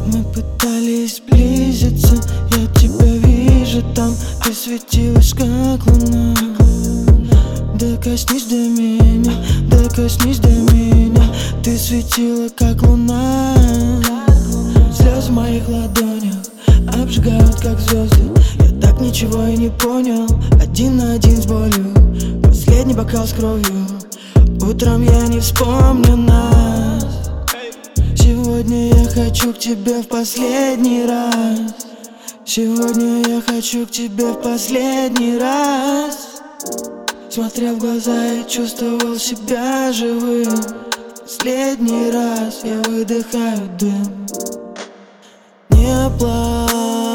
Мы пытались сблизиться, я тебя вижу там. Ты светилась, как луна. Да коснись до меня, да коснись до меня. Ты светила, как луна. Слезы в моих ладонях обжигают, как звезды. Я так ничего и не понял, один на один с болью. Последний бокал с кровью, утром я не вспомню нас. Сегодня я хочу к тебе в последний раз. Сегодня я хочу к тебе в последний раз. Смотрел в глаза и чувствовал себя живым. Последний раз я выдыхаю дым. Не плачь,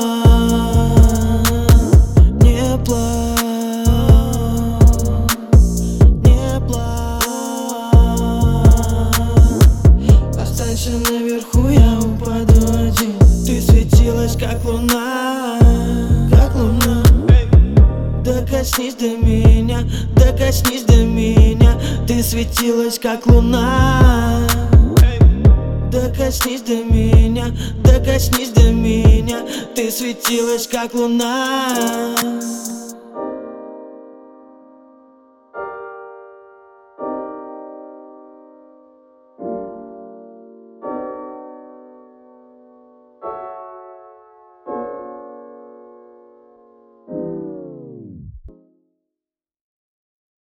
не плачь, не плачь. Останься наверху, я упаду один. Ты светилась, как луна, как луна. Да коснись до меня, да коснись до меня. Ты светилась, как луна. Да коснись до меня, да коснись до меня. Ты светилась, как луна.